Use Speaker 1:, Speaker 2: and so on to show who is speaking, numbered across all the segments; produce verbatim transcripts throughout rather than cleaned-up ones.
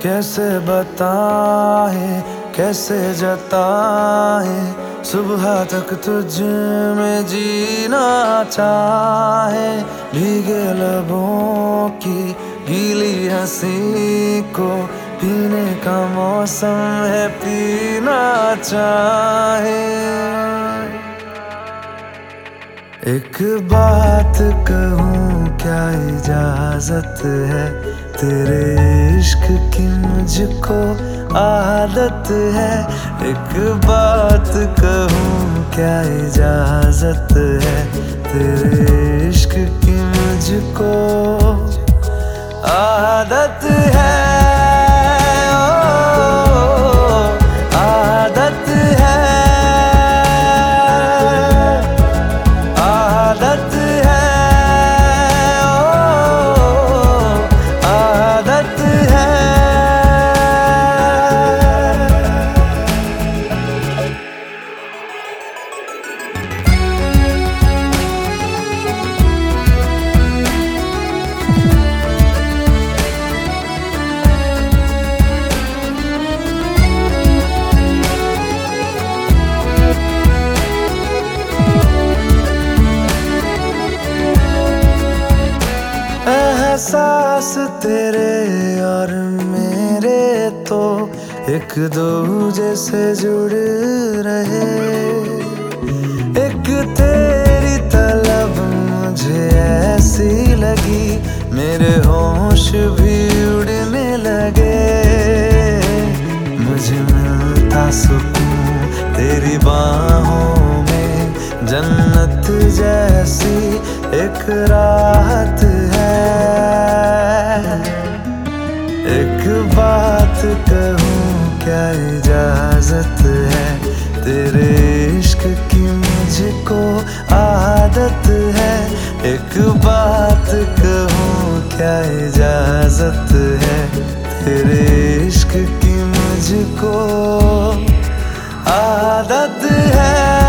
Speaker 1: कैसे बताए कैसे जताए, सुबह तक तुझ में जीना चाहे। भीगे लबों की गीली हंसी को पीने का मौसम है, पीना चाहे। एक बात कहूँ क्या इजाजत है, तेरे इश्क की मुझको आदत है। एक बात कहूँ क्या इजाजत है, तेरे इश्क की मुझको आदत है। एहसास तेरे और मेरे तो एक दूजे से जुड़ रहे। एक तेरी तलब मुझे ऐसी लगी, मेरे होश भी उड़ने लगे। मुझे मिलता सुकून तेरी बाहों में, जन्नत जैसी एक राहत है। एक बात कहूँ क्या इजाजत है, तेरे इश्क की मुझको आदत है। एक बात कहूँ क्या इजाजत है, तेरे इश्क की मुझको आदत है।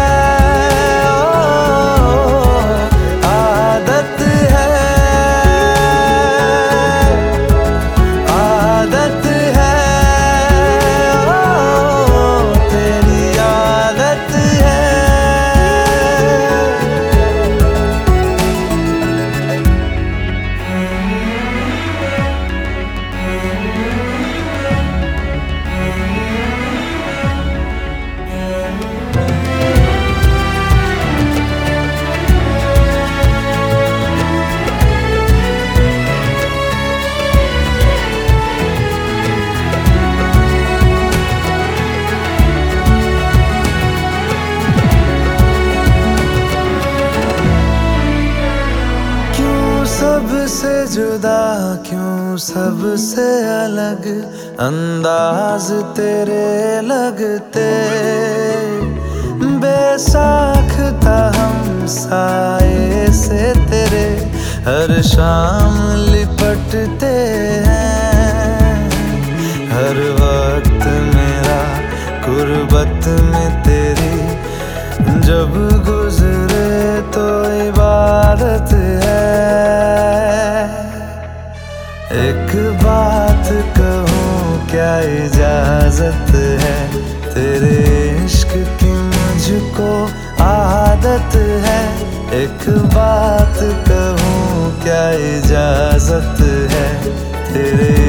Speaker 1: सबसे जुदा क्यों सबसे अलग अंदाज तेरे लगते। बेसाख्ता हम साए से तेरे हर शाम लिपटते हैं। हर वक्त मेरा गुर्बत में तेरी जब गुजरे तो इबादत है। एक बात कहूँ क्या इजाजत है, तेरे इश्क की मुझको आदत है। एक बात कहूँ क्या इजाजत है, तेरे